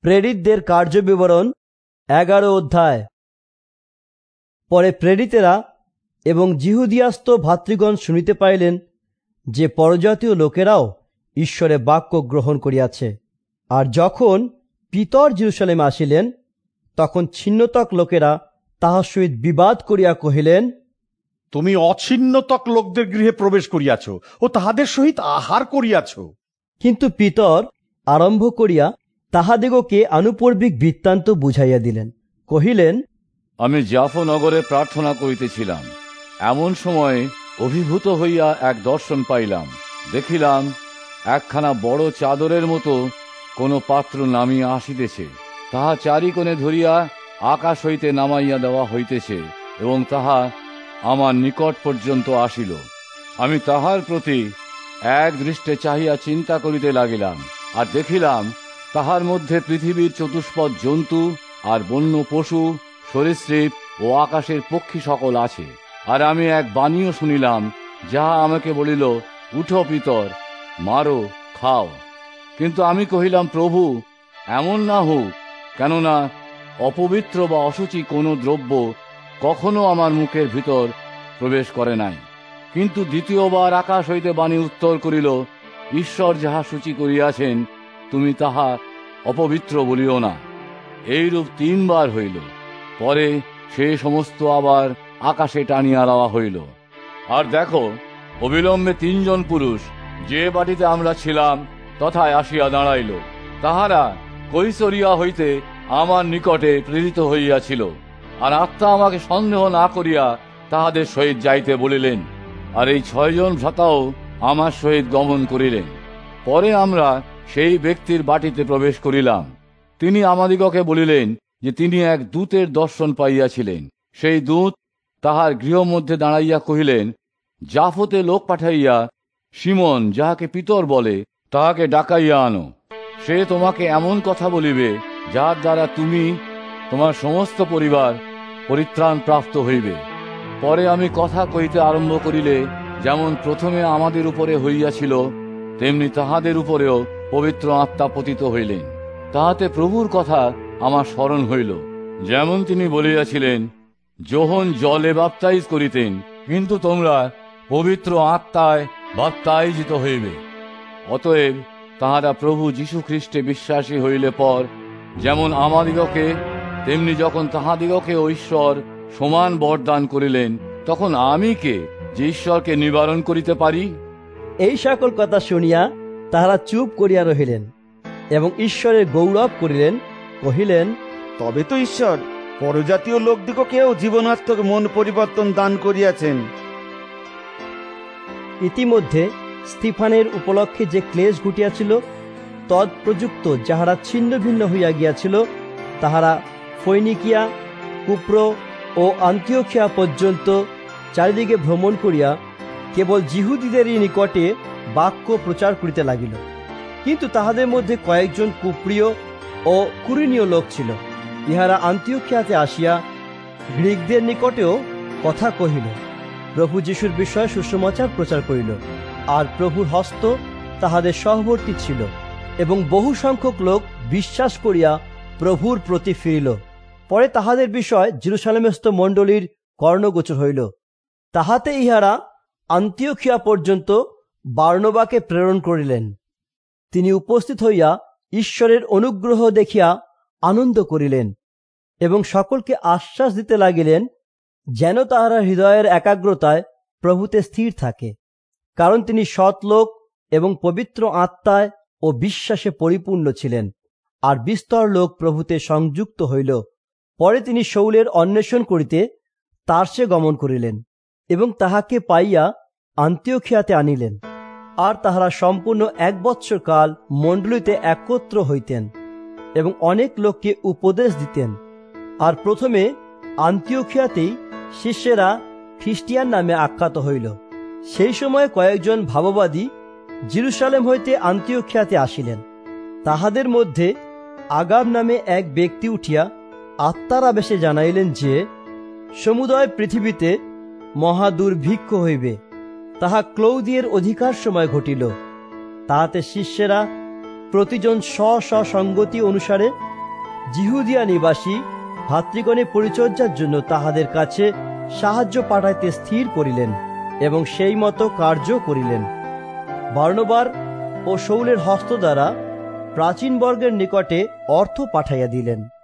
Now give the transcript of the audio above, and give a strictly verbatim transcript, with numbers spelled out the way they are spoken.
প্রেরিতদের কার্যবিবরণ এগারো অধ্যায়। পরে প্রেরিতেরা এবং জিহুদিয়াস্ত ভাতৃগণ শুনিতে পাইলেন যে পরজাতীয় লোকেরাও ঈশ্বরের বাক্য গ্রহণ করিয়াছে। আর যখন পিতর জেরুজালেমে আসিলেন, তখন ছিন্নতক লোকেরা তাহার সহিত বিবাদ করিয়া কহিলেন, তুমি অছিন্নতক লোকদের গৃহে প্রবেশ করিয়াছ ও তাহাদের সহিত আহার করিয়াছ। কিন্তু পিতর আরম্ভ করিয়া তাহাদিগকে আনুপর্বিক বৃত্তান্ত বুঝাইয়া দিলেন, কহিলেন, আমি জাফো নগরে প্রার্থনা করিতেছিলাম, এমন সময় অভিভূত হইয়া এক দর্শন পাইলাম। দেখিলাম একখানা বড় চাদরের মতো কোন পাত্র নামিয়া আসিতেছে, তাহা চারিকোণে ধরিয়া আকাশ হইতে নামাইয়া দেওয়া হইতেছে এবং তাহা আমার নিকট পর্যন্ত আসিল। আমি তাহার প্রতি এক দৃষ্টে চাহিয়া চিন্তা করিতে লাগিলাম, আর দেখিলাম তাহার মধ্যে পৃথিবীর চতুষ্পদ জন্তু আর বন্য পশু, সরীসৃপ ও আকাশের পক্ষী সকল আছে। আর আমি এক বাণীও শুনিলাম, যাহা আমাকে বলিল, উঠো পিতর, মারো, খাও। কিন্তু আমি কহিলাম, প্রভু, এমন না হোক, কেননা অপবিত্র বা অসুচি কোনো দ্রব্য কখনো আমার মুখের ভিতর প্রবেশ করে নাই। কিন্তু দ্বিতীয়বার আকাশ হইতে বাণী উত্তর করিল, ঈশ্বর যাহা সূচি করিয়াছেন, তুমি তাহা অপবিত্র বলিও না। এইরূপ তিনবার হইল। পরে সে সমস্ত আবার আকাশে টানিয়া দেওয়া হইল। আর দেখো, অবিলম্বে তিনজন পুরুষ যে বাটিতে আমরা ছিলাম তথায় আসিয়া দাঁড়াইল। তাহারা কৈসরিয়া হইতে আমার নিকটে প্রেরিত হইয়াছিল। আর আত্মা আমাকে সন্দেহ না করিয়া তাহাদের সহিত যাইতে বলিলেন। আর এই ছয়জন ভ্রাতাও আমার সহিত গমন করিলেন। পরে আমরা সেই ব্যক্তির বাটিতে প্রবেশ করিলাম। তিনি আমাদিগকে বলিলেন যে তিনি এক দূতের দর্শন পাইয়াছিলেন। সেই দূত তাহার গৃহ মধ্যে দাঁড়াইয়া কহিলেন, জাফতে লোক পাঠাইয়া সিমন, যাহাকে পিতর বলে, তাহাকে ডাকাইয়া আনো। সে তোমাকে এমন কথা বলিবে, যার দ্বারা তুমি তোমার সমস্ত পরিবার পরিত্রাণ প্রাপ্ত হইবে। পরে আমি কথা কইতে আরম্ভ করিলে, যেমন প্রথমে আমাদের উপরে হইয়াছিল, তেমনি তাহাদের উপরেও পবিত্র আত্মা পতিত হইলেন। তাহাতে প্রভুর কথা আমার স্মরণ হইল, যেমন তিনি বলিয়াছিলেন, যোহন জলে বাপ্তাইজ করিতেন, কিন্তু তোমরা পবিত্র আত্মায় বাপ্তাইজিত হইবে। অতএব তাহারা প্রভু যীশু খ্রিস্টে বিশ্বাসী হইলে পর যেমন আমাদিগকে, তেমনি যখন তাহাদিগকে ঈশ্বর সমান বরদান করিলেন, তখন আমি কে যে ঈশ্বরকে নিবারণ করিতে পারি? এই সকল কথা শুনিয়া তাহারা চুপ করিয়া রহিলেন এবং ঈশ্বরের গৌরব করিলেন, কহিলেন, তবে তো ঈশ্বর পরজাতীয় লোকদিগকেও জীবনাত্মক মন পরিবর্তন দান করিয়াছেন। ইতিমধ্যে স্তিফানের উপলক্ষে যে ক্লেশ ঘটিয়াছিল, তৎপ্রযুক্ত যাহারা ছিন্ন ভিন্ন হইয়া গিয়াছিল, তাহারা ফৈনিকিয়া, কুপ্র ও আন্তিওখিয়া পর্যন্ত চারিদিকে ভ্রমণ করিয়া কেবল জিহুদীদেরই নিকটে বাক্য প্রচার করিতে লাগিল। কিন্তু তাহাদের মধ্যে কয়েকজন কুপ্রিয় ও কুরিনীয় লোক ছিল। ইহারা আন্তিওখিয়াতে আসিয়া গ্রীকদের নিকটেও কথা কহিল, প্রভু যীশুর বিষয়ে সুসমাচার প্রচার করিল। আর প্রভুর হস্ত তাহাদের সহবর্তী ছিল এবং বহু সংখ্যক লোক বিশ্বাস করিয়া প্রভুর প্রতি ফিরিল। পরে তাহাদের বিষয় জেরুজালেমস্থ মণ্ডলীর কর্ণগোচর হইল। তাহাতে ইহারা আন্তিওখিয়া পর্যন্ত বারনবাকে প্রেরণ করিলেন। তিনি উপস্থিত হইয়া ঈশ্বরের অনুগ্রহ দেখিয়া আনন্দ করিলেন এবং সকলকে আশ্বাস দিতে লাগিলেন, যেন তাহারা হৃদয়ের একাগ্রতায় প্রভুতে স্থির থাকে, কারণ তিনি সৎলোক এবং পবিত্র আত্মায় ও বিশ্বাসে পরিপূর্ণ ছিলেন। আর বিস্তর লোক প্রভুতে সংযুক্ত হইল। পরে তিনি শৌলের অন্বেষণ করিতে তার্সে গমন করিলেন এবং তাহাকে পাইয়া আন্তিওখিয়াতে আনিলেন। আর তাহারা সম্পূর্ণ এক বৎসর কাল মণ্ডলীতে একত্র হইতেন এবং অনেক লোককে উপদেশ দিতেন। আর প্রথমে আন্তিওখিয়াতেই শিষ্যেরা খ্রিস্টিয়ান নামে আখ্যাত হইল। সেই সময় কয়েকজন ভাববাদী জেরুজালেম হইতে আন্তিওখিয়াতে আসিলেন। তাহাদের মধ্যে আগাব নামে এক ব্যক্তি উঠিয়া আত্মার আবেশে জানাইলেন যে সমুদয় পৃথিবীতে মহা দুর্ভিক্ষ হইবে। তাহা ক্লৌদিয়ের অধিকার সময় ঘটিল। তাহাতে শিষ্যেরা প্রতিজন স্ব স্ব সঙ্গতি অনুসারে জিহুদিয়া নিবাসী ভাতৃগণে পরিচর্যার জন্য তাহাদের কাছে সাহায্য পাঠাইতে স্থির করিলেন এবং সেই মতো কার্য করিলেন। বার্নবার ও শৌলের হস্ত দ্বারা প্রাচীন বর্গের নিকটে অর্থ পাঠাইয়া দিলেন।